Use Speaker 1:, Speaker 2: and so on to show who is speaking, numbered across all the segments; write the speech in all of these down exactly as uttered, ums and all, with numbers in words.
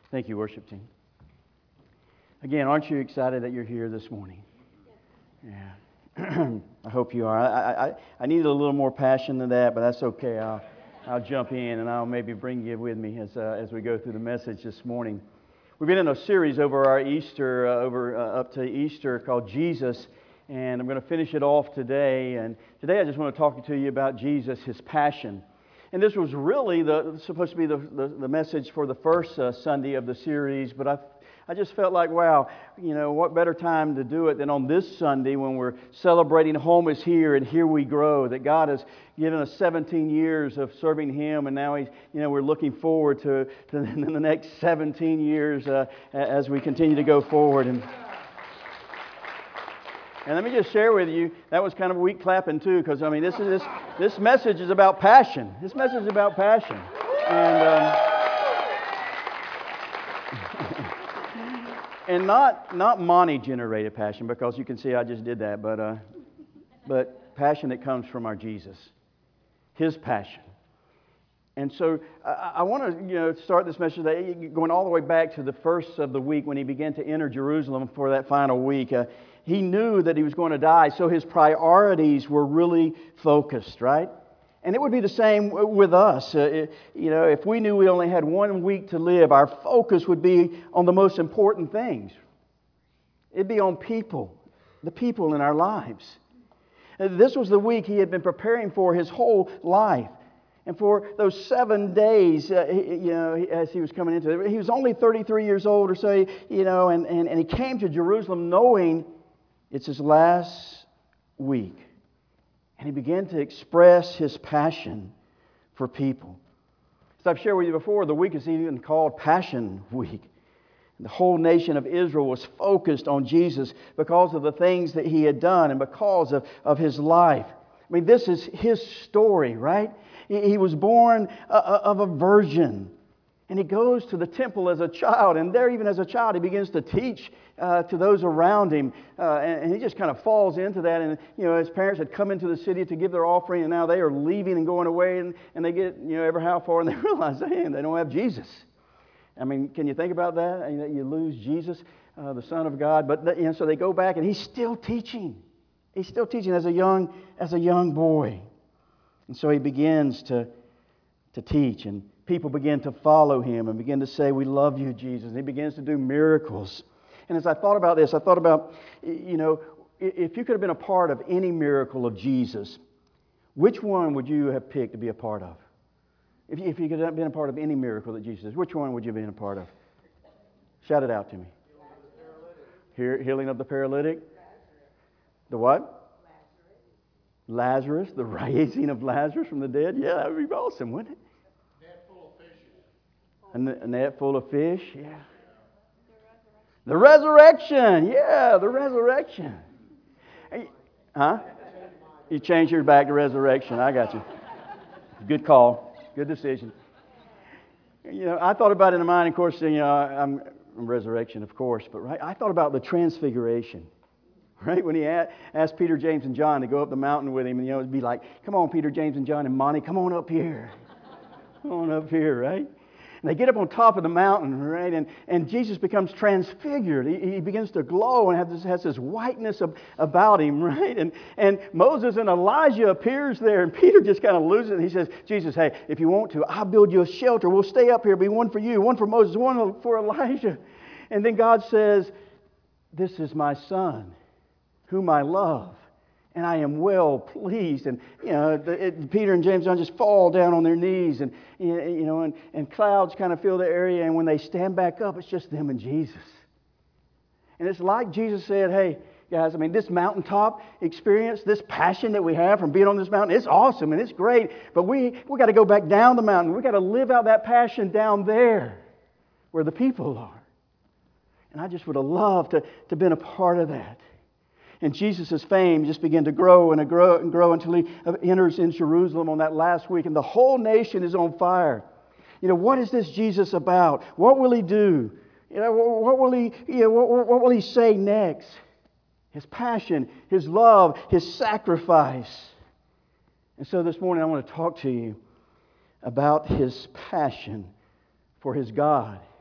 Speaker 1: Thank you, worship team. Again, aren't you excited that you're here this morning? Yeah. I hope you are. I, I, I needed a little more passion than that, but that's okay. I'll, I'll jump in and I'll maybe bring you with me as, uh, as we go through the message this morning. We've been in a series over our Easter, uh, over uh, up to Easter called Jesus, and I'm going to finish it off today. And today I just want to talk to you about Jesus, His passion. And this was really the, supposed to be the, the, the message for the first uh, Sunday of the series, but I I just felt like, wow, you know, what better time to do it than on this Sunday when we're celebrating Home is Here and Here We Grow, that God has given us seventeen years of serving Him, and now He's, you know, we're looking forward to, to the next seventeen years uh, as we continue to go forward. And, and let me just share with you, that was kind of a weak clapping too, because I mean, this is this this message is about passion. This message is about passion, and. Um, And not not money-generated passion, because you can see I just did that, but uh, but passion that comes from our Jesus, His passion. And so I, I want to you know start this message today, going all the way back to the first of the week when He began to enter Jerusalem for that final week. Uh, he knew that He was going to die, so His priorities were really focused, right? And it would be the same with us. Uh, it, you know, if we knew we only had one week to live, our focus would be on the most important things. It'd be on people, the people in our lives. Uh, this was the week He had been preparing for His whole life. And for those seven days, uh, he, you know, as He was coming into it, He was only thirty-three years old or so, you know, and, and, and He came to Jerusalem knowing it's His last week. And He began to express His passion for people. As I've shared with you before, the week is even called Passion Week. The whole nation of Israel was focused on Jesus because of the things that He had done and because of, of His life. I mean, this is His story, right? He, he was born uh, of a virgin. And He goes to the temple as a child. And there, even as a child, He begins to teach uh, to those around Him. Uh, and, and He just kind of falls into that. And, you know, His parents had come into the city to give their offering. And now they are leaving and going away. And, and they get, you know, ever how far. And they realize, hey, they don't have Jesus. I mean, can you think about that? I mean, you lose Jesus, uh, the Son of God. But, the, you know, so they go back and He's still teaching. He's still teaching as a young, as a young boy. And so He begins to, to teach. And people begin to follow Him and begin to say, we love you, Jesus. And He begins to do miracles. And as I thought about this, I thought about, you know, if you could have been a part of any miracle of Jesus, which one would you have picked to be a part of? If you, if you could have been a part of any miracle that Jesus did, which one would you have been a part of? Shout it out to me. He- healing of the paralytic. The what? Lazarus. The raising of Lazarus from the dead. Yeah, that would be awesome, wouldn't it? A net full of fish, yeah. The resurrection, yeah, the resurrection. Huh? You changed yours back to resurrection. I got you. Good call. Good decision. You know, I thought about it in mind, of course, you know, I'm, I'm resurrection, of course, but right, I thought about the transfiguration. Right? When He asked Peter, James, and John to go up the mountain with Him, and, you know, it'd be like, come on, Peter, James, and John, and Monty, come on up here. Come on up here, right? And they get up on top of the mountain, right? And, and Jesus becomes transfigured. He, he begins to glow and has this, has this whiteness of, about Him, right? And, and Moses and Elijah appears there, and Peter just kind of loses it. And he says, Jesus, hey, if you want to, I'll build you a shelter. We'll stay up here. It'll be one for you, one for Moses, one for Elijah. And then God says, this is my Son, whom I love. And I am well pleased. And, you know, the, it, Peter and James and John just fall down on their knees. And, you know, and, and clouds kind of fill the area. And when they stand back up, it's just them and Jesus. And it's like Jesus said, hey, guys, I mean, this mountaintop experience, this passion that we have from being on this mountain, it's awesome and it's great. But we we got to go back down the mountain. We got to live out that passion down there where the people are. And I just would have loved to to been a part of that. And Jesus' fame just began to grow and grow and grow until He enters in Jerusalem on that last week. And the whole nation is on fire. You know, what is this Jesus about? What will He do? You know, what will He, you know, what, what will He say next? His passion, His love, His sacrifice. And so this morning I want to talk to you about His passion for His God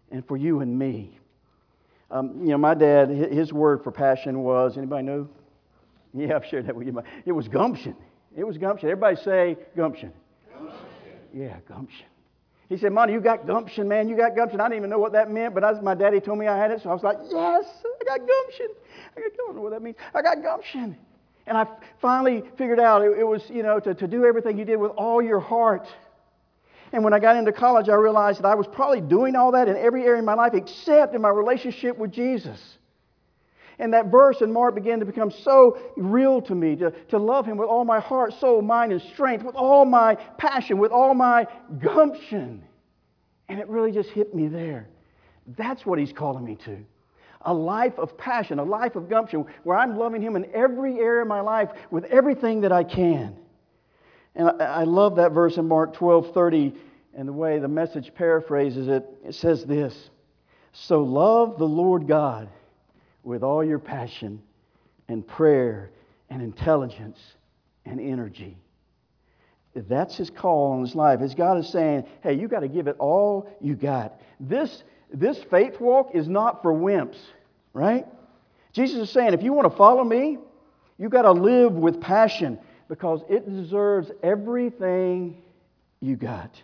Speaker 1: and for you and me. Um, you know, my dad, his word for passion was, anybody know? Yeah, I've shared that with you. It was gumption. It was gumption. Everybody say gumption. Gumption. Yeah, gumption. He said, Monty, you got gumption, man. You got gumption. I didn't even know what that meant, but I, my daddy told me I had it, so I was like, yes, I got gumption. I don't know what that means. I got gumption. And I finally figured out it, it was, you know, to, to do everything you did with all your heart. And when I got into college, I realized that I was probably doing all that in every area of my life except in my relationship with Jesus. And that verse in Mark began to become so real to me, to, to love Him with all my heart, soul, mind, and strength, with all my passion, with all my gumption. And it really just hit me there. That's what He's calling me to. A life of passion, a life of gumption, where I'm loving Him in every area of my life with everything that I can. And I, I love that verse in Mark twelve thirty, and the way the Message paraphrases it, it says this, so love the Lord God with all your passion and prayer and intelligence and energy. That's His call on His life. As God is saying, hey, you got to give it all you got. This, this faith walk is not for wimps, right? Jesus is saying, if you want to follow me, you got to live with passion because it deserves everything you got.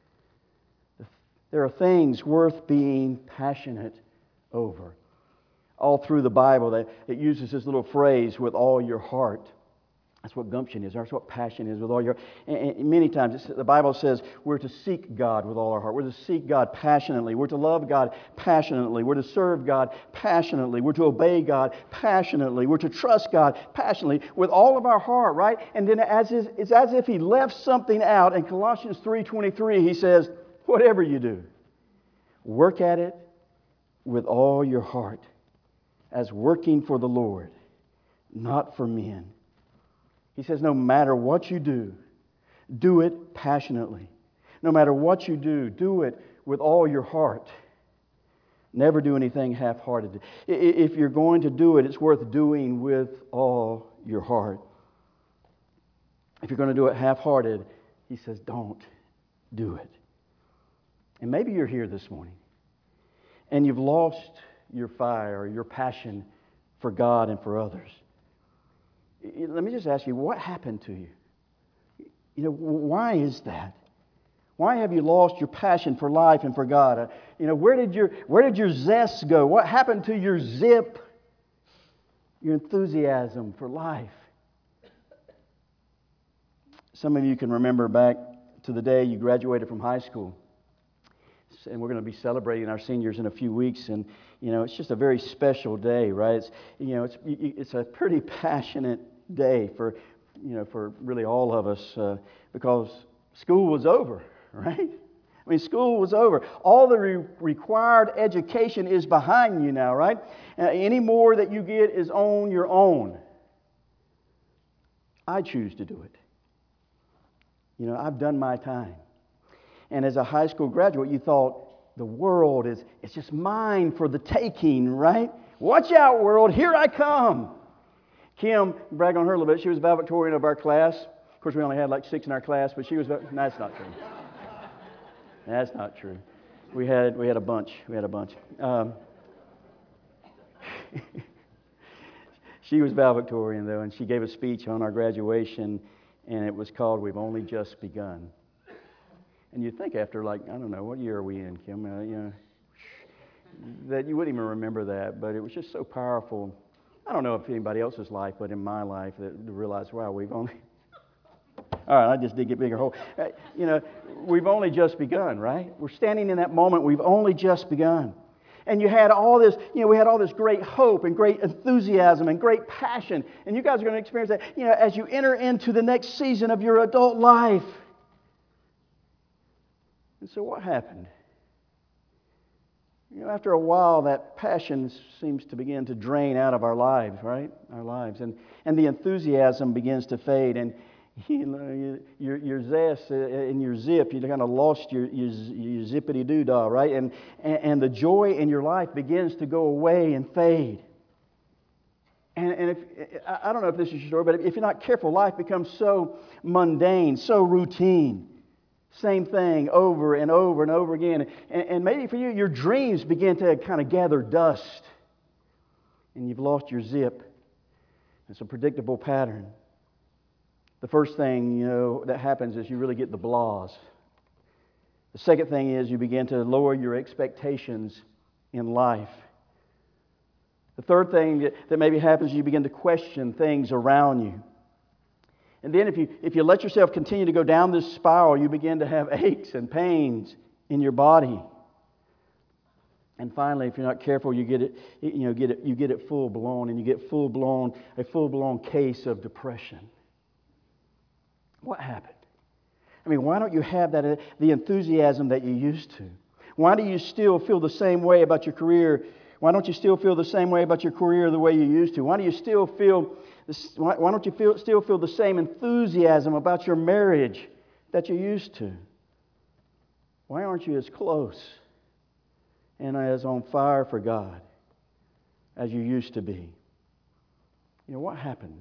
Speaker 1: There are things worth being passionate over. All through the Bible, that it uses this little phrase, with all your heart. That's what gumption is. That's what passion is, with all your... And, and many times, it's, the Bible says we're to seek God with all our heart. We're to seek God passionately. We're to love God passionately. We're to serve God passionately. We're to obey God passionately. We're to trust God passionately with all of our heart, right? And then as is, it's as if He left something out. In Colossians three twenty-three, He says, whatever you do, work at it with all your heart, as working for the Lord, not for men. He says, no matter what you do, do it passionately. No matter what you do, do it with all your heart. Never do anything half-hearted. If you're going to do it, it's worth doing with all your heart. If you're going to do it half-hearted, He says, don't do it. And maybe you're here this morning, and you've lost your fire, your passion for God and for others. Let me just ask you, what happened to you? You know, why is that? Why have you lost your passion for life and for God? Uh, you know, where did your where did your zest go? What happened to your zip, your enthusiasm for life? Some of you can remember back to the day you graduated from high school. And we're going to be celebrating our seniors in a few weeks, and you know it's just a very special day, right? It's you know it's it's a pretty passionate day for you know for really all of us uh, because school was over, right? I mean, school was over. All the re- required education is behind you now, right? Uh, any more that you get is on your own. I choose to do it. You know, I've done my time. And as a high school graduate, you thought, the world is it's just mine for the taking, right? Watch out, world, here I come. Kim, brag on her a little bit, she was valedictorian of our class. Of course, we only had like six in our class, but she was, no, that's not true. That's not true. We had we had a bunch. We had a bunch. Um, she was valedictorian, though, and she gave a speech on our graduation, and it was called, We've Only Just Begun. And you'd think after, like, I don't know, what year are we in, Kim? Uh, you know, that you wouldn't even remember that, but it was just so powerful. I don't know if anybody else's life, but in my life, that to realize, wow, we've only... All right, I just did get bigger hole. Uh, you know, we've only just begun, right? We're standing in that moment. We've only just begun. And you had all this, you know, we had all this great hope and great enthusiasm and great passion. And you guys are going to experience that, you know, as you enter into the next season of your adult life. And so what happened? You know, after a while, that passion seems to begin to drain out of our lives, right? Our lives. And, and the enthusiasm begins to fade. And, you know, your, your zest and your zip, you kind of lost your, your, your zippity-doo-dah, right? And, and, and the joy in your life begins to go away and fade. And, and if I don't know if this is your story, but if you're not careful, life becomes so mundane, so routine, Same thing over and over and over again. And, and maybe for you, your dreams begin to kind of gather dust. And you've lost your zip. It's a predictable pattern. The first thing, you know, that happens is you really get the blahs. The second thing is you begin to lower your expectations in life. The third thing that, that maybe happens is you begin to question things around you. And then if you, if you let yourself continue to go down this spiral, you begin to have aches and pains in your body. And finally, if you're not careful, you get it, you know, get it, you get it full blown, and you get full blown, a full blown case of depression. What happened? I mean, why don't you have that, the enthusiasm that you used to? Why do you still feel the same way about your career? Why don't you still feel the same way about your career the way you used to? Why do you still feel this, why, why don't you feel, still feel the same enthusiasm about your marriage that you used to? Why aren't you as close and as on fire for God as you used to be? You know, what happened?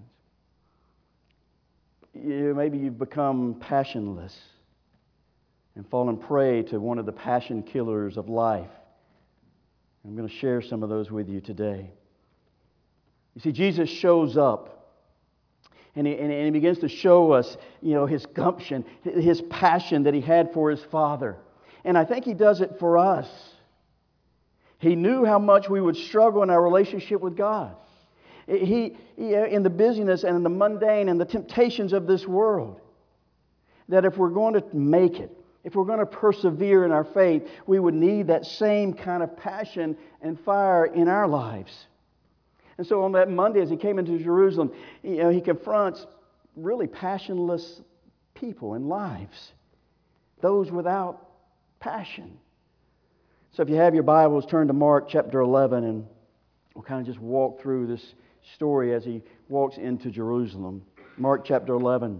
Speaker 1: You, maybe you've become passionless and fallen prey to one of the passion killers of life. I'm going to share some of those with you today. You see, Jesus shows up, and he, and he begins to show us, you know, his gumption, his passion that he had for his Father. And I think he does it for us. He knew how much we would struggle in our relationship with God. He, he, in the busyness and in the mundane and the temptations of this world, that if we're going to make it, if we're going to persevere in our faith, we would need that same kind of passion and fire in our lives. And so on that Monday, as he came into Jerusalem, you know, he confronts really passionless people and lives, those without passion. So if you have your Bibles, turn to Mark chapter eleven, and we'll kind of just walk through this story as he walks into Jerusalem. Mark chapter eleven.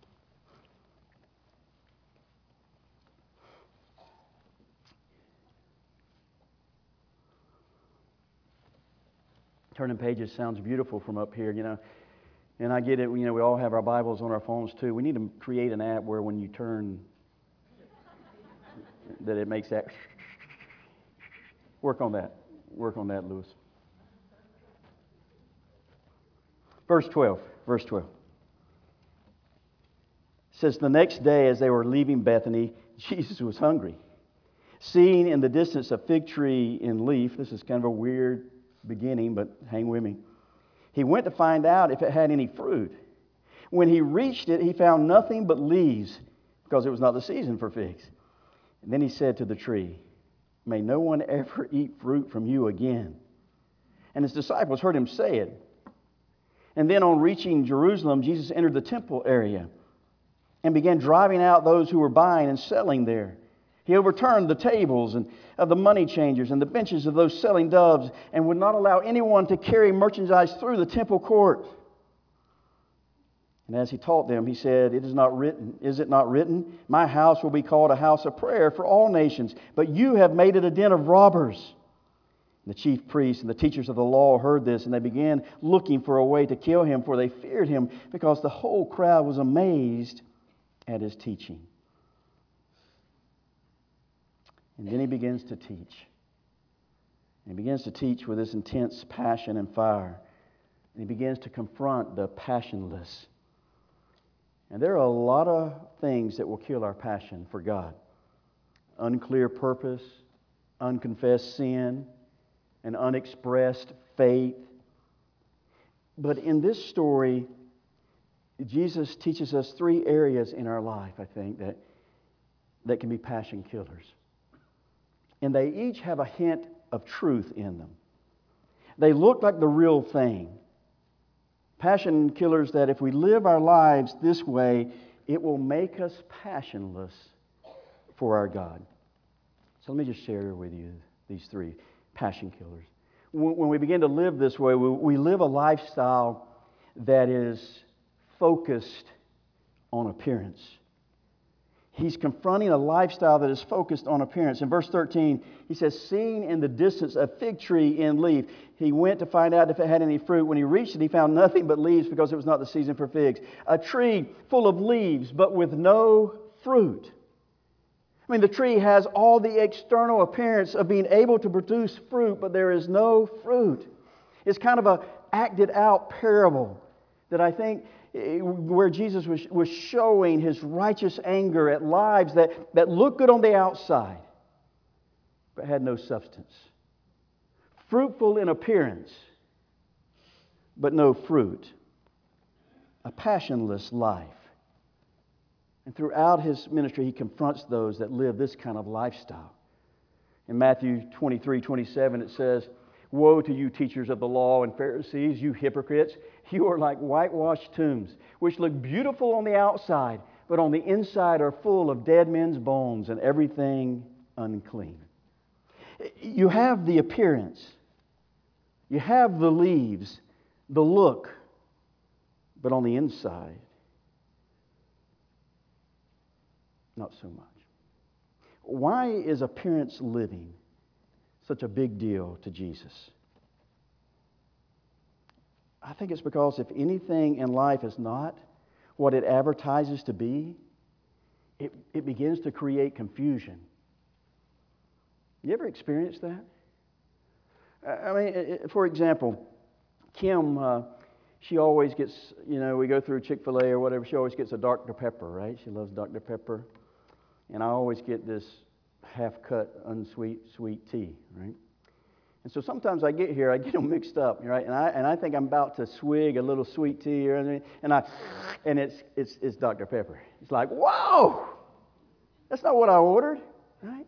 Speaker 1: Turning pages sounds beautiful from up here, you know. And I get it, you know, we all have our Bibles on our phones too. We need to create an app where when you turn, that it makes that. Work on that. Work on that, Lewis. Verse twelve. Verse twelve. It says, the next day as they were leaving Bethany, Jesus was hungry. Seeing in the distance a fig tree in leaf, this is kind of a weird beginning, but hang with me. He went to find out if it had any fruit. When he reached it, he found nothing but leaves, because it was not the season for figs. And then he said to the tree, may no one ever eat fruit from you again. And his disciples heard him say it. And then on reaching Jerusalem, Jesus entered the temple area and began driving out those who were buying and selling there. He overturned the tables and of the money changers and the benches of those selling doves, and would not allow anyone to carry merchandise through the temple court. And as he taught them, he said, it is not written, is it not written, my house will be called a house of prayer for all nations, but you have made it a den of robbers. And the chief priests and the teachers of the law heard this, and they began looking for a way to kill him, for they feared him, because the whole crowd was amazed at his teaching. And then he begins to teach. And he begins to teach with this intense passion and fire. And he begins to confront the passionless. And there are a lot of things that will kill our passion for God. Unclear purpose, unconfessed sin, an unexpressed faith. But in this story, Jesus teaches us three areas in our life, I think, that, that can be passion killers. And they each have a hint of truth in them. They look like the real thing. Passion killers that if we live our lives this way, it will make us passionless for our God. So let me just share with you these three passion killers. When we begin to live this way, we live a lifestyle that is focused on appearance. He's confronting a lifestyle that is focused on appearance. In verse thirteen, he says, seeing in the distance a fig tree in leaf, he went to find out if it had any fruit. When he reached it, he found nothing but leaves, because it was not the season for figs. A tree full of leaves, but with no fruit. I mean, the tree has all the external appearance of being able to produce fruit, but there is no fruit. It's kind of a acted out parable that I think where Jesus was, was showing His righteous anger at lives that, that look good on the outside, but had no substance. Fruitful in appearance, but no fruit. A passionless life. And throughout His ministry, He confronts those that live this kind of lifestyle. In Matthew twenty-three, twenty-seven, it says, "Woe to you, teachers of the law and Pharisees, you hypocrites! You are like whitewashed tombs, which look beautiful on the outside, but on the inside are full of dead men's bones and everything unclean." You have the appearance. You have the leaves, the look, but on the inside, not so much. Why is appearance living such a big deal to Jesus? I think it's because if anything in life is not what it advertises to be, it, it begins to create confusion. You ever experienced that? I mean, for example, Kim, uh, she always gets, you know, we go through Chick-fil-A or whatever, she always gets a Doctor Pepper, right? She loves Doctor Pepper. And I always get this half-cut, unsweet, sweet tea, right? And so sometimes I get here, I get them mixed up, right? And I and I think I'm about to swig a little sweet tea, or anything, and I, and it's it's it's Doctor Pepper. It's like, whoa, that's not what I ordered, right?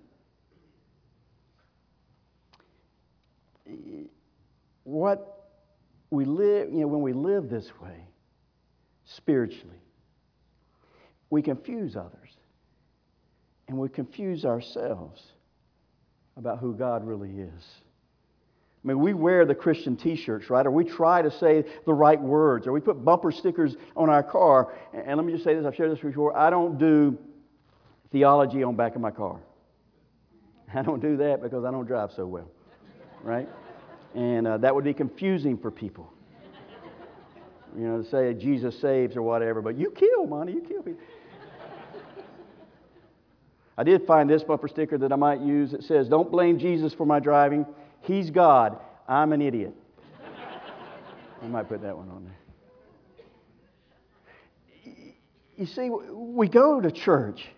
Speaker 1: What we live, you know, when we live this way, spiritually, we confuse others. And we confuse ourselves about who God really is. I mean, we wear the Christian t-shirts, right? Or we try to say the right words. Or we put bumper stickers on our car. And let me just say this, I've shared this before. I don't do theology on the back of my car. I don't do that because I don't drive so well, right? And uh, that would be confusing for people. You know, to say Jesus saves or whatever. But you kill, Monty, you kill people. I did find this bumper sticker that I might use. It says, "Don't blame Jesus for my driving. He's God. I'm an idiot." I might put that one on there. You see, we go to church,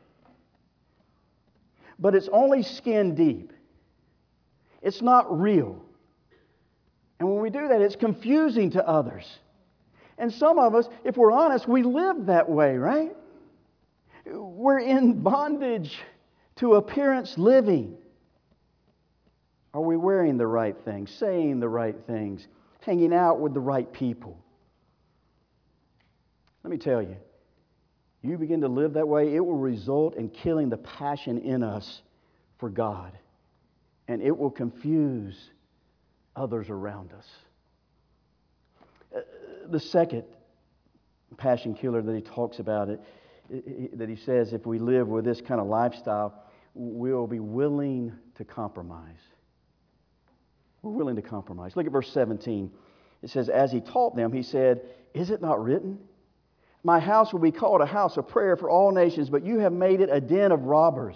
Speaker 1: but it's only skin deep. It's not real. And when we do that, it's confusing to others. And some of us, if we're honest, we live that way, right? We're in bondage to appearance living. Are we wearing the right things, saying the right things, hanging out with the right people? Let me tell you, you begin to live that way, it will result in killing the passion in us for God. And it will confuse others around us. Uh, the second passion killer that he talks about, it, it, that he says if we live with this kind of lifestyle, we'll be willing to compromise. We're willing to compromise. Look at verse seventeen. It says, "As he taught them, he said, 'Is it not written? My house will be called a house of prayer for all nations, but you have made it a den of robbers.'"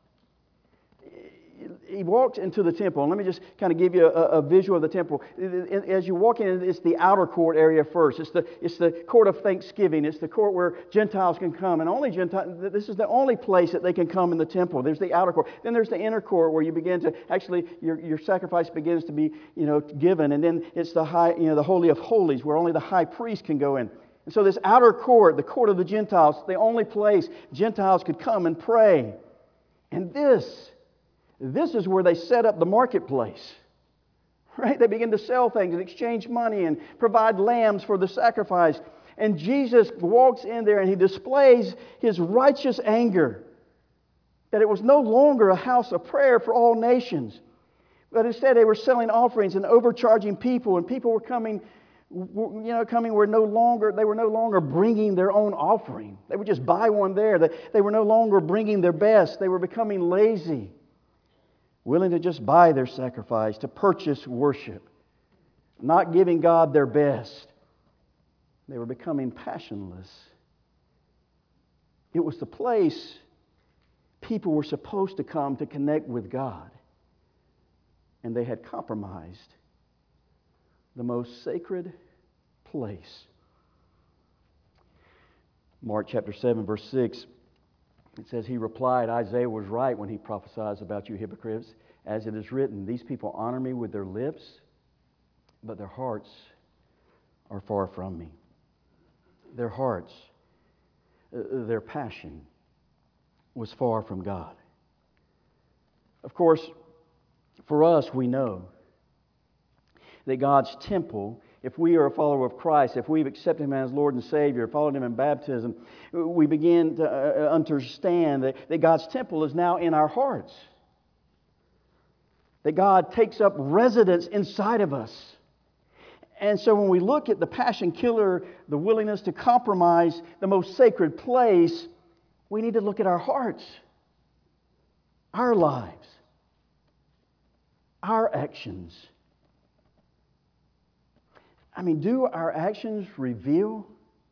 Speaker 1: He walked into the temple, and let me just kind of give you a, a visual of the temple. As you walk in, it's the outer court area first. It's the, it's the court of thanksgiving. It's the court where Gentiles can come, and only Gentiles. This is the only place that they can come in the temple. There's the outer court. Then there's the inner court where you begin to actually your, your sacrifice begins to be you know given, and then it's the high you know the holy of holies where only the high priest can go in. And so this outer court, the court of the Gentiles, the only place Gentiles could come and pray, and this. This is where they set up the marketplace, right? They begin to sell things and exchange money and provide lambs for the sacrifice. And Jesus walks in there and he displays his righteous anger that it was no longer a house of prayer for all nations, but instead they were selling offerings and overcharging people, and people were coming, you know, coming were no longer, they were no longer bringing their own offering. They would just buy one there. They, they were no longer bringing their best. They were becoming lazy. Willing to just buy their sacrifice, to purchase worship, not giving God their best. They were becoming passionless. It was the place people were supposed to come to connect with God, and they had compromised the most sacred place. Mark chapter seven, verse six, it says, He replied, Isaiah was right when he prophesies about you hypocrites. As it is written, these people honor me with their lips, but their hearts are far from me. Their hearts, uh, their passion was far from God. Of course, for us, we know that God's temple, if we are a follower of Christ, if we've accepted Him as Lord and Savior, followed Him in baptism, we begin to uh, understand that, that God's temple is now in our hearts. That God takes up residence inside of us. And so when we look at the passion killer, the willingness to compromise the most sacred place, we need to look at our hearts, our lives, our actions. I mean, do our actions reveal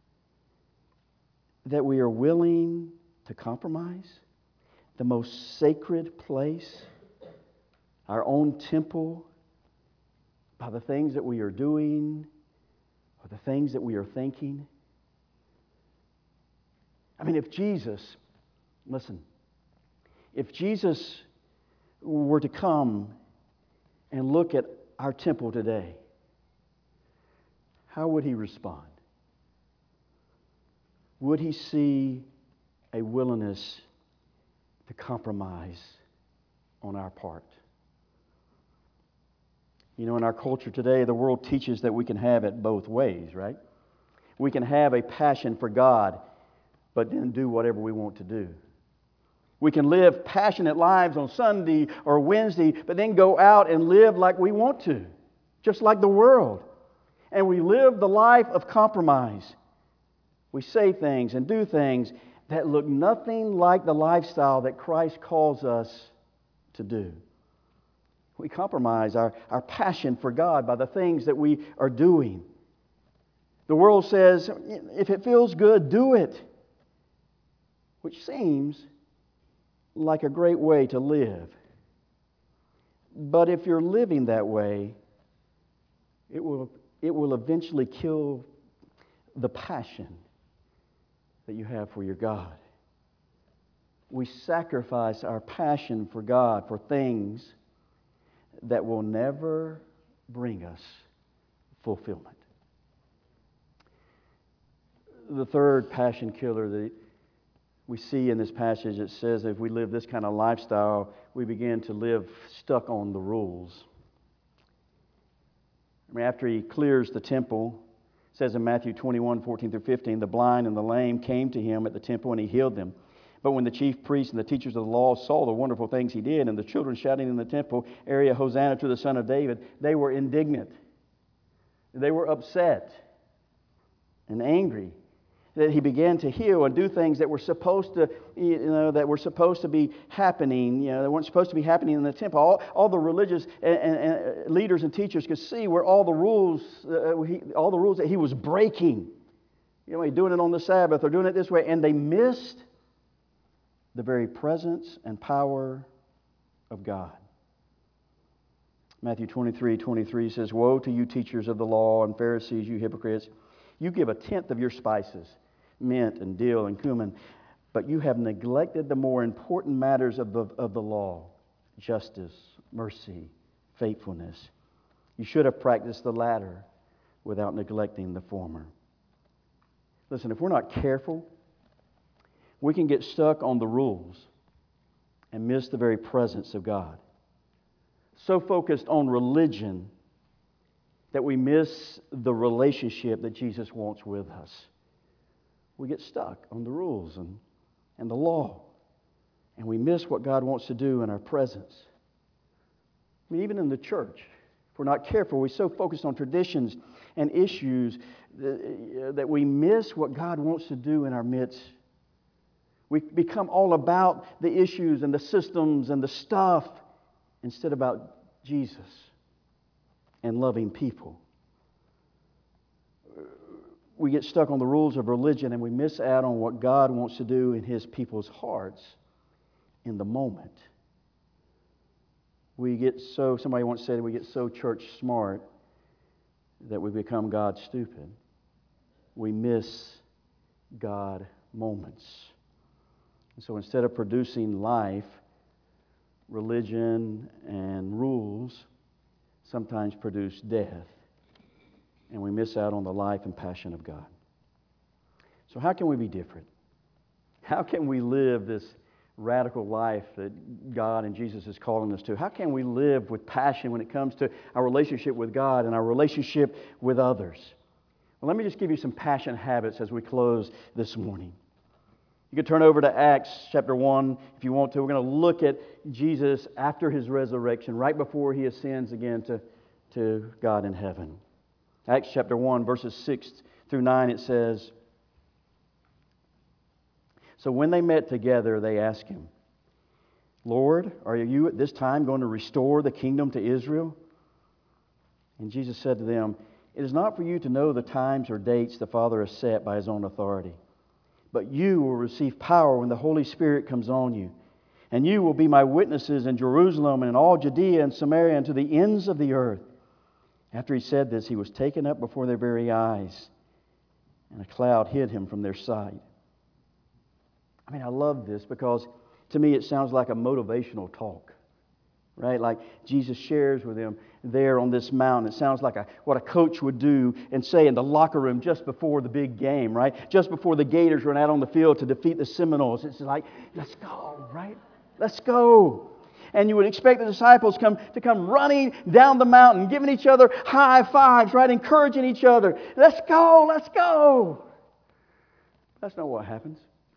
Speaker 1: that we are willing to compromise the most sacred place, our own temple, by the things that we are doing or the things that we are thinking? I mean, if Jesus, listen, if Jesus were to come and look at our temple today, how would He respond? Would He see a willingness to compromise on our part? You know, in our culture today, the world teaches that we can have it both ways, right? We can have a passion for God, but then do whatever we want to do. We can live passionate lives on Sunday or Wednesday, but then go out and live like we want to, just like the world. And we live the life of compromise. We say things and do things that look nothing like the lifestyle that Christ calls us to do. We compromise our, our passion for God by the things that we are doing. The world says, if it feels good, do it. Which seems like a great way to live. But if you're living that way, it will, it will eventually kill the passion that you have for your God. We sacrifice our passion for God for things that will never bring us fulfillment. The third passion killer that we see in this passage, it says if we live this kind of lifestyle, we begin to live stuck on the rules. I mean, after He clears the temple, it says in Matthew twenty-one, fourteen through fifteen, the blind and the lame came to Him at the temple and He healed them. But when the chief priests and the teachers of the law saw the wonderful things He did and the children shouting in the temple area, Hosanna to the Son of David, they were indignant. They were upset and angry that He began to heal and do things that were supposed to, you know, that were supposed to be happening. You know, they weren't supposed to be happening in the temple. All, all the religious and, and, and leaders and teachers could see where all the rules, uh, he, all the rules that He was breaking. You know, He doing it on the Sabbath or doing it this way, and they missed the very presence and power of God. Matthew twenty-three, twenty-three says, Woe to you, teachers of the law and Pharisees, you hypocrites! You give a tenth of your spices, mint and dill and cumin, but you have neglected the more important matters of the, of the law, justice, mercy, faithfulness. You should have practiced the latter without neglecting the former. Listen, if we're not careful, we can get stuck on the rules and miss the very presence of God. So focused on religion that we miss the relationship that Jesus wants with us. We get stuck on the rules and, and the law, and we miss what God wants to do in our presence. I mean, even in the church, if we're not careful, we're so focused on traditions and issues that, that we miss what God wants to do in our midst. We become all about the issues and the systems and the stuff instead about Jesus and loving people. We get stuck on the rules of religion and we miss out on what God wants to do in His people's hearts in the moment. We get so, somebody once said, we get so church smart that we become God stupid. We miss God moments. And so instead of producing life, religion and rules sometimes produce death, and we miss out on the life and passion of God. So how can we be different? How can we live this radical life that God and Jesus is calling us to? How can we live with passion when it comes to our relationship with God and our relationship with others? Well, let me just give you some passion habits as we close this morning. You can turn over to Acts chapter one if you want to. We're going to look at Jesus after His resurrection, right before He ascends again to, to God in heaven. Acts chapter one, verses six through nine, it says, "So when they met together, they asked Him, 'Lord, are you at this time going to restore the kingdom to Israel?' And Jesus said to them, 'It is not for you to know the times or dates the Father has set by His own authority. But you will receive power when the Holy Spirit comes on you. And you will be my witnesses in Jerusalem and in all Judea and Samaria and to the ends of the earth.' After He said this, He was taken up before their very eyes, and a cloud hid Him from their sight." I mean, I love this because to me it sounds like a motivational talk, right? Like Jesus shares with them there on this mountain. It sounds like a, what a coach would do and say in the locker room just before the big game, right? Just before the Gators run out on the field to defeat the Seminoles. It's like, let's go, right? Let's go. And you would expect the disciples come to come running down the mountain, giving each other high fives, right? Encouraging each other. Let's go, let's go. That's not what happens.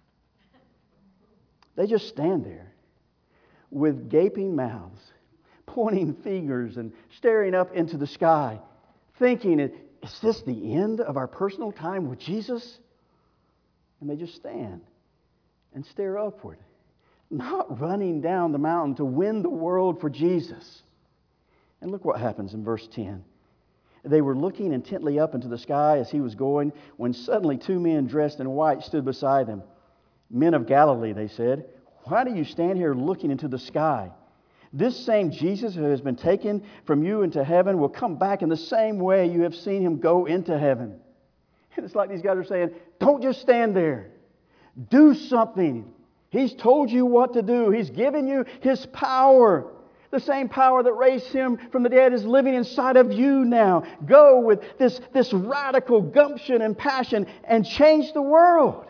Speaker 1: They just stand there with gaping mouths, pointing fingers and staring up into the sky, thinking, is this the end of our personal time with Jesus? And they just stand and stare upward, not running down the mountain to win the world for Jesus. And look what happens in verse ten. They were looking intently up into the sky as He was going, when suddenly two men dressed in white stood beside them. "Men of Galilee," they said, "why do you stand here looking into the sky? This same Jesus who has been taken from you into heaven will come back in the same way you have seen Him go into heaven." And it's like these guys are saying, don't just stand there. Do something. He's told you what to do. He's given you His power. The same power that raised Him from the dead is living inside of you now. Go with this, this radical gumption and passion and change the world.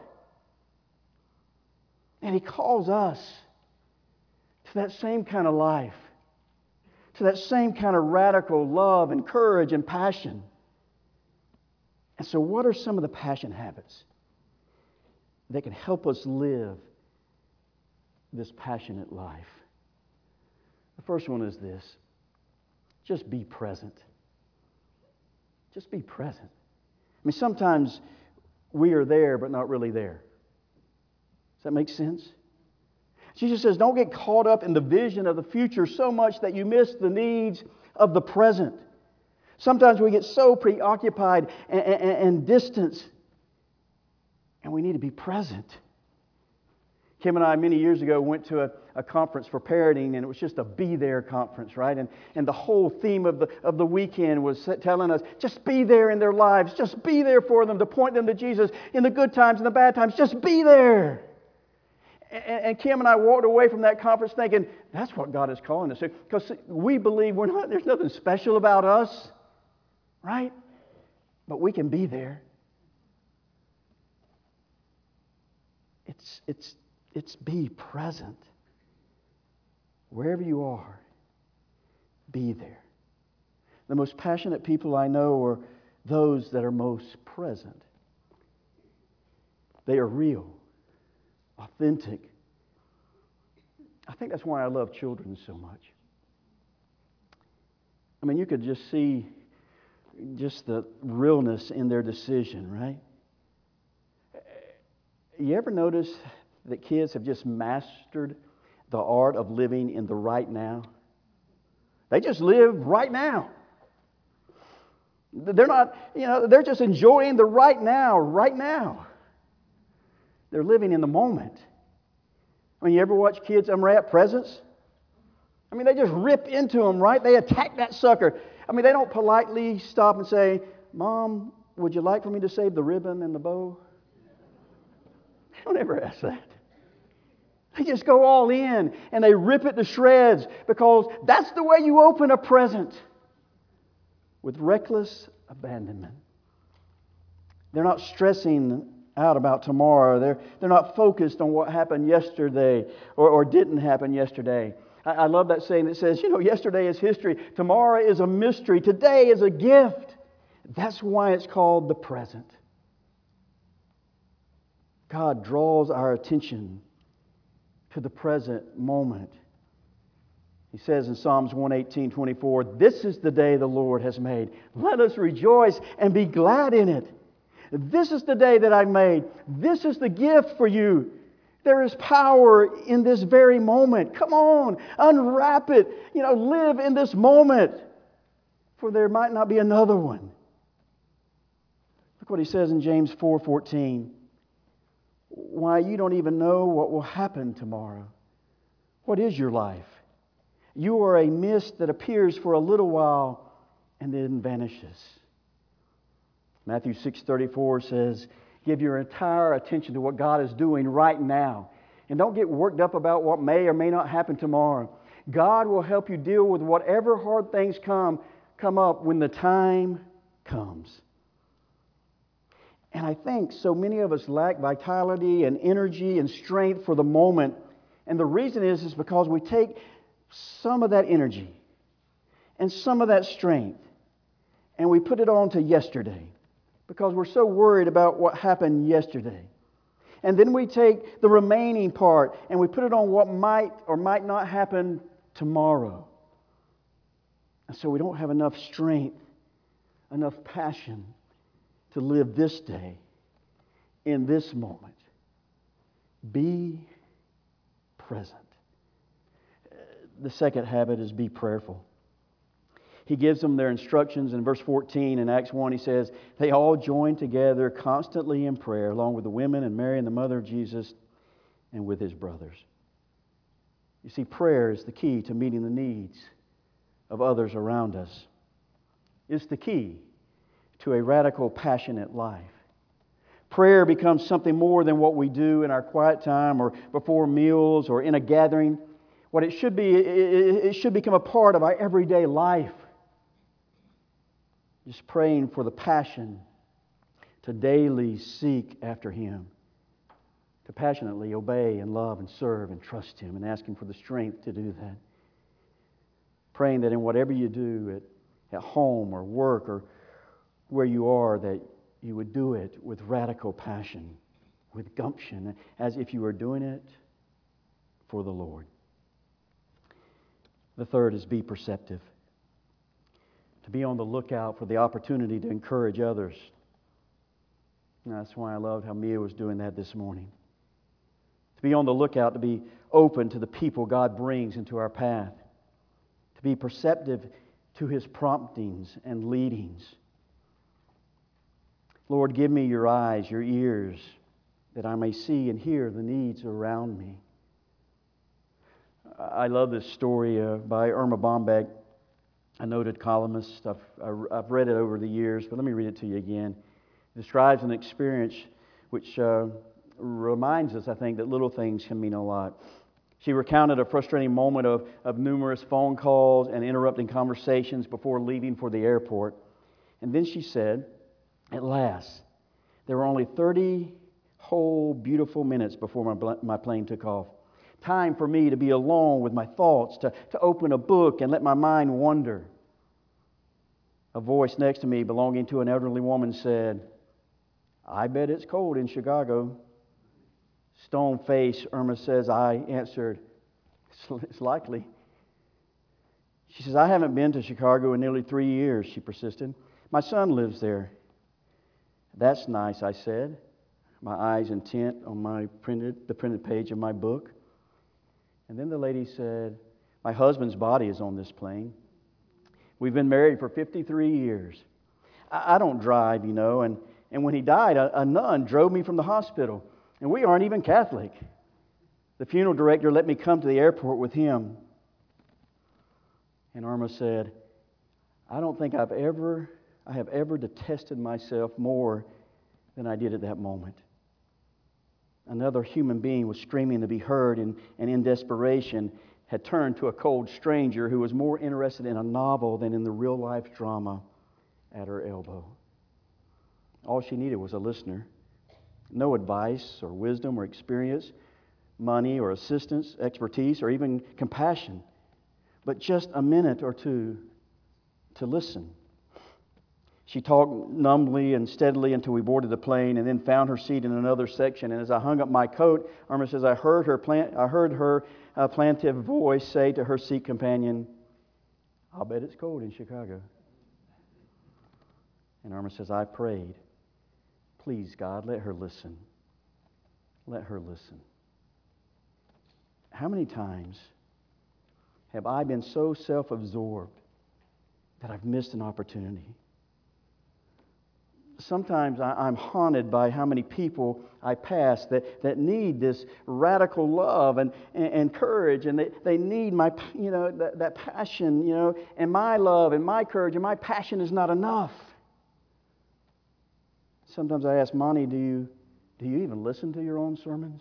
Speaker 1: And He calls us to that same kind of life, to that same kind of radical love and courage and passion. And so what are some of the passion habits that can help us live this passionate life? The first one is this: just be present. Just be present. I mean, sometimes we are there but not really there. Does that make sense? Jesus says, don't get caught up in the vision of the future so much that you miss the needs of the present. Sometimes we get so preoccupied and, and, and distant, and we need to be present. Kim and I, many years ago, went to a, a conference for parenting, and it was just a Be There conference, right? And, and the whole theme of the, of the weekend was telling us, just be there in their lives. Just be there for them, to point them to Jesus in the good times and the bad times. Just be there. And, and Kim and I walked away from that conference thinking, that's what God is calling us to. Because we believe we're not, there's nothing special about us, right? But we can be there. It's, it's, It's be present. Wherever you are, be there. The most passionate people I know are those that are most present. They are real, authentic. I think that's why I love children so much. I mean, you could just see just the realness in their decision, right? You ever notice that kids have just mastered the art of living in the right now? They just live right now. They're not, you know, they're just enjoying the right now, right now. They're living in the moment. I mean, you ever watch kids unwrap presents? I mean, they just rip into them, right? They attack that sucker. I mean, they don't politely stop and say, Mom, would you like for me to save the ribbon and the bow? They don't ever ask that. They just go all in and they rip it to shreds because that's the way you open a present, with reckless abandonment. They're not stressing out about tomorrow. They're, they're not focused on what happened yesterday or, or didn't happen yesterday. I, I love that saying that says, you know, yesterday is history. Tomorrow is a mystery. Today is a gift. That's why it's called the present. God draws our attention to the present moment. He says in Psalms one eighteen, twenty-four, "This is the day the Lord has made. Let us rejoice and be glad in it. This is the day that I made. This is the gift for you. There is power in this very moment. Come on, unwrap it. You know, live in this moment, for there might not be another one." Look what he says in James four fourteen. "Why, you don't even know what will happen tomorrow. What is your life? You are a mist that appears for a little while and then vanishes." Matthew six thirty-four says, "Give your entire attention to what God is doing right now. And don't get worked up about what may or may not happen tomorrow. God will help you deal with whatever hard things come, come up when the time comes." And I think so many of us lack vitality and energy and strength for the moment. And the reason is, is because we take some of that energy and some of that strength and we put it on to yesterday because we're so worried about what happened yesterday. And then we take the remaining part and we put it on what might or might not happen tomorrow. And so we don't have enough strength, enough passion to live this day in this moment. Be present. The second habit is be prayerful. He gives them their instructions in verse fourteen in Acts one. He says, "They all joined together constantly in prayer, along with the women and Mary and the mother of Jesus and with his brothers." You see, prayer is the key to meeting the needs of others around us. It's the key to a radical, passionate life. Prayer becomes something more than what we do in our quiet time or before meals or in a gathering. What it should be, it should become a part of our everyday life. Just praying for the passion to daily seek after Him, to passionately obey and love and serve and trust Him, and asking for the strength to do that. Praying that in whatever you do at, at home or work or where you are, that you would do it with radical passion, with gumption, as if you were doing it for the Lord. The third is be perceptive. To be on the lookout for the opportunity to encourage others. And that's why I loved how Mia was doing that this morning. To be on the lookout, to be open to the people God brings into our path. To be perceptive to His promptings and leadings. Lord, give me your eyes, your ears, that I may see and hear the needs around me. I love this story uh, by Irma Bombeck, a noted columnist. I've, I've read it over the years, but let me read it to you again. It describes an experience which uh, reminds us, I think, that little things can mean a lot. She recounted a frustrating moment of, of numerous phone calls and interrupting conversations before leaving for the airport. And then she said, "At last, there were only thirty whole beautiful minutes before my, my plane took off. Time for me to be alone with my thoughts, to, to open a book and let my mind wander." A voice next to me, belonging to an elderly woman, said, "I bet it's cold in Chicago." Stone-faced, Irma says, I answered, "It's likely." She says, "I haven't been to Chicago in nearly three years, she persisted. "My son lives there." "That's nice," I said, my eyes intent on my printed, the printed page of my book. And then the lady said, "My husband's body is on this plane. We've been married for fifty-three years. I, I don't drive, you know, and, and when he died, a, a nun drove me from the hospital, and we aren't even Catholic." The funeral director let me come to the airport with him. And Irma said, I don't think I've ever, I have ever detested myself more than I did at that moment. Another human being was screaming to be heard, and, and in desperation had turned to a cold stranger who was more interested in a novel than in the real-life drama at her elbow. All she needed was a listener. No advice or wisdom or experience, money or assistance, expertise, or even compassion, but just a minute or two to listen. She talked numbly and steadily until we boarded the plane, and then found her seat in another section. And as I hung up my coat, Irma says, I heard her plant, I heard her uh, plaintive voice say to her seat companion, I'll bet it's cold in Chicago. And Irma says, I prayed, please, God, let her listen. Let her listen. How many times have I been so self-absorbed that I've missed an opportunity? Sometimes I'm haunted by how many people I pass that, that need this radical love and, and, and courage, and they, they need my, you know, that, that passion, you know, and my love and my courage and my passion is not enough. Sometimes I ask Monty, do you, do you even listen to your own sermons?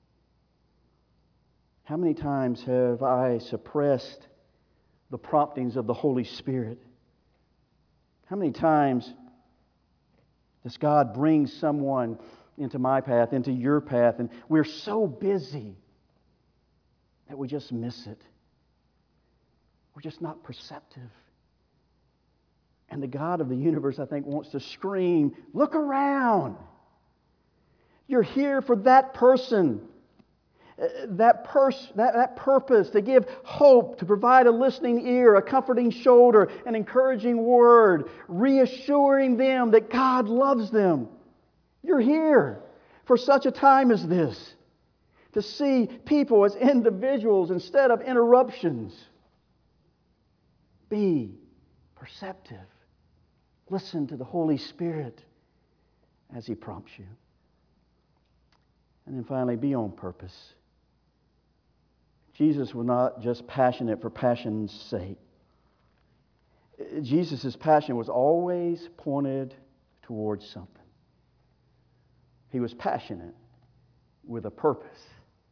Speaker 1: How many times have I suppressed the promptings of the Holy Spirit? How many times does God bring someone into my path, into your path, and we're so busy that we just miss it? We're just not perceptive. And the God of the universe, I think, wants to scream, look around. You're here for that person. That, pers- that, that purpose, to give hope, to provide a listening ear, a comforting shoulder, an encouraging word, reassuring them that God loves them. You're here for such a time as this, to see people as individuals instead of interruptions. Be perceptive. Listen to the Holy Spirit as He prompts you. And then finally, be on purpose. Jesus was not just passionate for passion's sake. Jesus' passion was always pointed towards something. He was passionate with a purpose.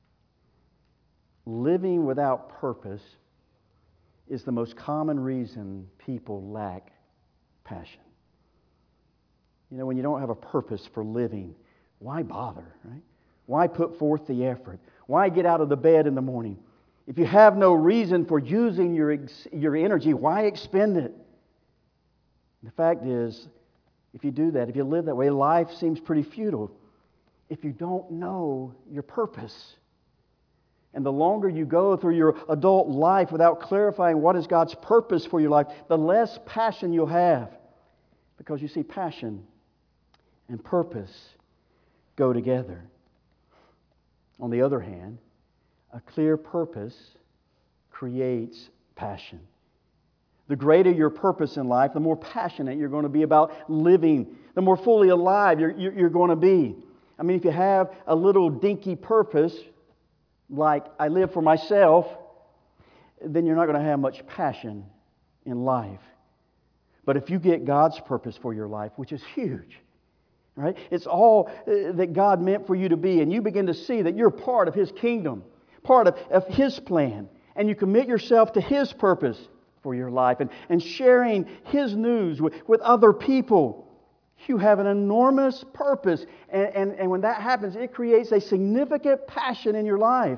Speaker 1: Living without purpose is the most common reason people lack passion. You know, when you don't have a purpose for living, why bother, right? Why put forth the effort? Why get out of the bed in the morning? If you have no reason for using your, your energy, why expend it? The fact is, if you do that, if you live that way, life seems pretty futile if you don't know your purpose. And the longer you go through your adult life without clarifying what is God's purpose for your life, the less passion you'll have. Because you see, passion and purpose go together. On the other hand, a clear purpose creates passion. The greater your purpose in life, the more passionate you're going to be about living, the more fully alive you're, you're going to be. I mean, if you have a little dinky purpose, like I live for myself, then you're not going to have much passion in life. But if you get God's purpose for your life, which is huge, right? It's all that God meant for you to be, and you begin to see that you're part of His kingdom, part of, of His plan, and you commit yourself to His purpose for your life and, and sharing His news with, with other people. You have an enormous purpose, and, and, and when that happens, it creates a significant passion in your life.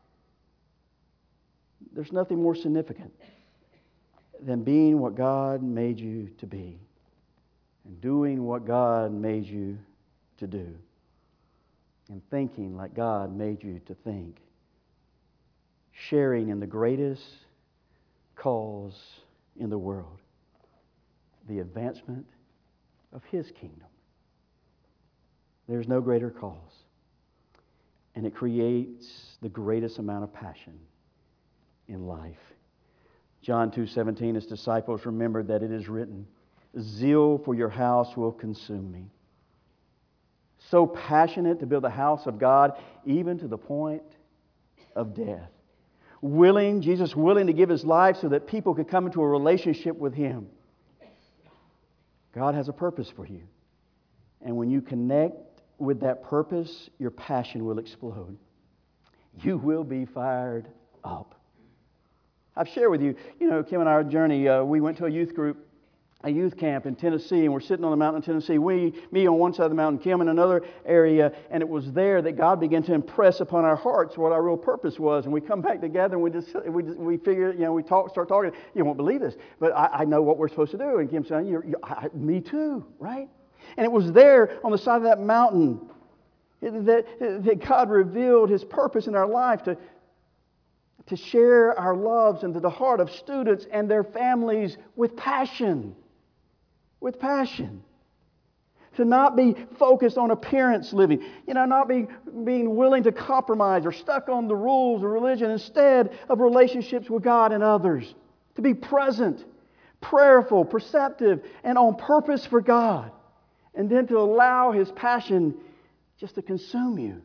Speaker 1: There's nothing more significant than being what God made you to be and doing what God made you to do and thinking like God made you to think, sharing in the greatest cause in the world, the advancement of His kingdom. There's no greater cause, and it creates the greatest amount of passion in life. John two seventeen, His disciples remembered that it is written, zeal for your house will consume me. So passionate to build the house of God, even to the point of death. Willing, Jesus willing to give His life so that people could come into a relationship with Him. God has a purpose for you. And when you connect with that purpose, your passion will explode. You will be fired up. I've shared with you, you know, Kim and our journey, uh, we went to a youth group, a youth camp in Tennessee, and we're sitting on the mountain in Tennessee. We, me on one side of the mountain, Kim in another area, and it was there that God began to impress upon our hearts what our real purpose was. And we come back together and we just we just, we figure, you know, we talk, start talking. You won't believe this, but I, I know what we're supposed to do. And Kim said, you're, you're, I, "Me too, right?" And it was there on the side of that mountain that, that God revealed His purpose in our life to. to share our loves into the heart of students and their families with passion. With passion. To not be focused on appearance living. You know, not be being willing to compromise or stuck on the rules of religion instead of relationships with God and others. To be present, prayerful, perceptive, and on purpose for God. And then to allow His passion just to consume you.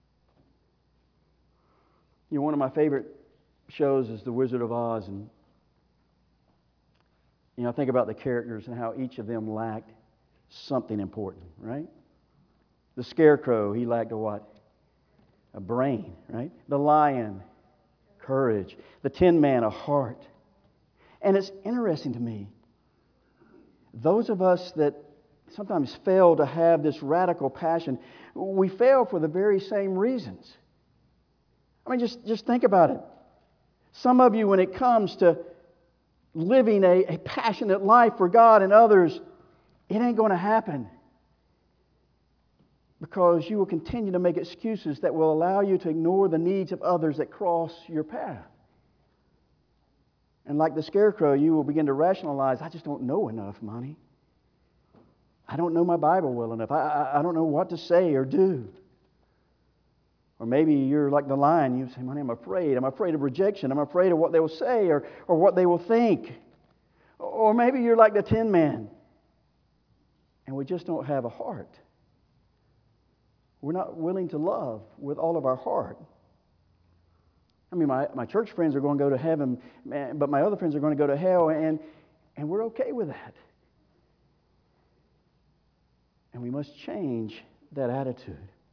Speaker 1: You know, one of my favorite shows is The Wizard of Oz, and you know, I think about the characters and how each of them lacked something important, right? The Scarecrow, he lacked a what? A brain, right? The Lion, courage. The Tin Man, a heart. And it's interesting to me, those of us that sometimes fail to have this radical passion, we fail for the very same reasons. I mean, just, just think about it. Some of you, when it comes to living a, a passionate life for God and others, it ain't going to happen. Because you will continue to make excuses that will allow you to ignore the needs of others that cross your path. And like the Scarecrow, you will begin to rationalize, I just don't know enough, Monty. I don't know my Bible well enough. I, I, I don't know what to say or do. Or maybe you're like the Lion, you say, "Money, I'm afraid. I'm afraid of rejection. I'm afraid of what they will say or, or what they will think." Or maybe you're like the Tin Man, and we just don't have a heart. We're not willing to love with all of our heart. I mean, my, my church friends are going to go to heaven, but my other friends are going to go to hell, and, and we're okay with that. And we must change that attitude.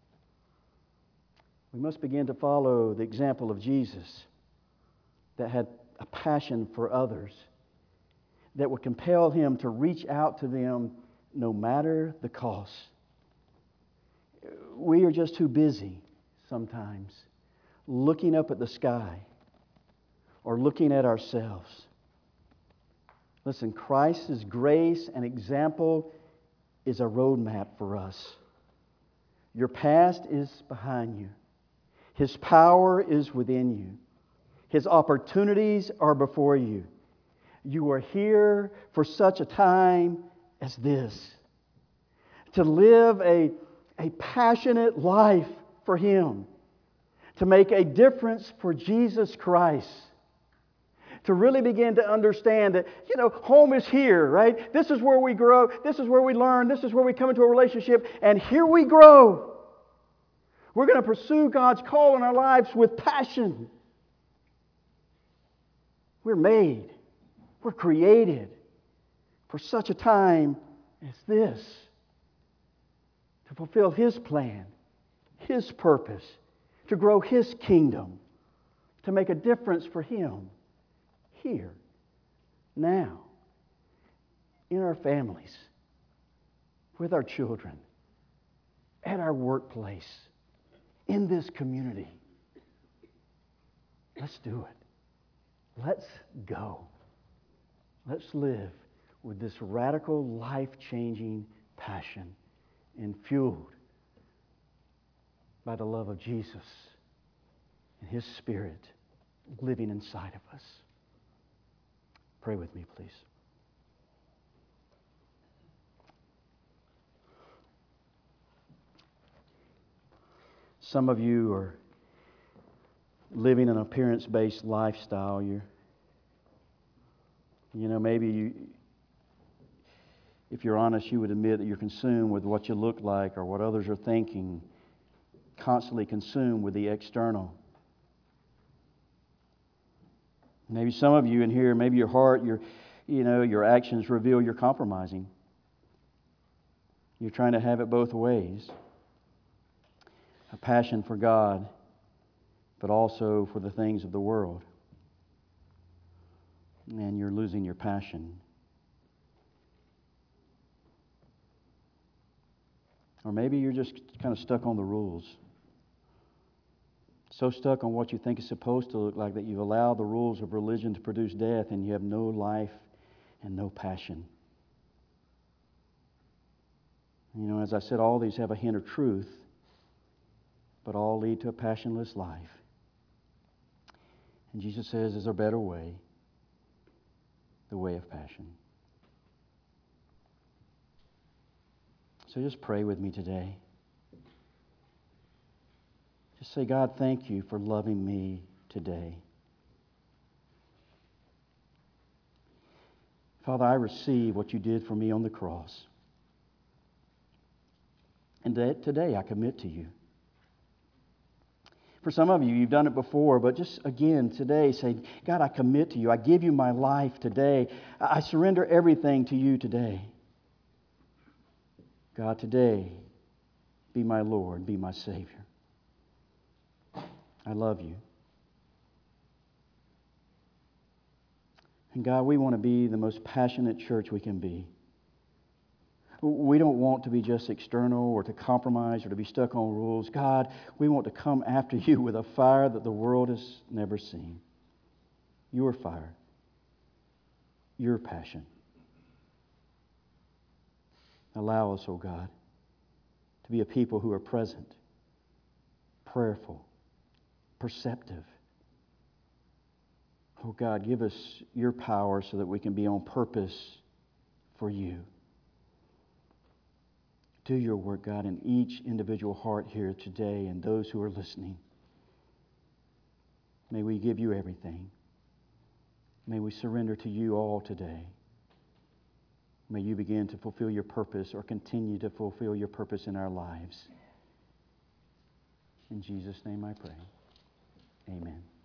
Speaker 1: We must begin to follow the example of Jesus that had a passion for others that would compel Him to reach out to them no matter the cost. We are just too busy sometimes looking up at the sky or looking at ourselves. Listen, Christ's grace and example is a roadmap for us. Your past is behind you. His power is within you. His opportunities are before you. You are here for such a time as this. To live a, a passionate life for Him. To make a difference for Jesus Christ. To really begin to understand that, you know, home is here, right? This is where we grow. This is where we learn. This is where we come into a relationship. And here we grow. We're going to pursue God's call in our lives with passion. We're made. We're created for such a time as this. To fulfill His plan, His purpose, to grow His kingdom, to make a difference for Him here, now, in our families, with our children, at our workplace, in this community. Let's do it. Let's go. Let's live with this radical, life-changing passion and fueled by the love of Jesus and His Spirit living inside of us. Pray with me, please. Some of you are living an appearance-based lifestyle. You're, you know, maybe you, if you're honest, you would admit that you're consumed with what you look like or what others are thinking, constantly consumed with the external. Maybe some of you in here, maybe your heart, your, you know, your actions reveal you're compromising. You're trying to have it both ways. A passion for God, but also for the things of the world. And you're losing your passion. Or maybe you're just kind of stuck on the rules. So stuck on what you think is supposed to look like that you've allowed the rules of religion to produce death, and you have no life and no passion. You know, as I said, all these have a hint of truth, but all lead to a passionless life. And Jesus says there's a better way, the way of passion. So just pray with me today. Just say, God, thank you for loving me today. Father, I receive what you did for me on the cross. And that today I commit to you. For some of you, you've done it before, but just again today say, God, I commit to you. I give you my life today. I surrender everything to you today. God, today, be my Lord, be my Savior. I love you. And God, we want to be the most passionate church we can be. We don't want to be just external or to compromise or to be stuck on rules. God, we want to come after you with a fire that the world has never seen. Your fire. Your passion. Allow us, oh God, to be a people who are present, prayerful, perceptive. Oh God, give us your power so that we can be on purpose for you. Do your work, God, in each individual heart here today and those who are listening. May we give you everything. May we surrender to you all today. May you begin to fulfill your purpose or continue to fulfill your purpose in our lives. In Jesus' name I pray. Amen.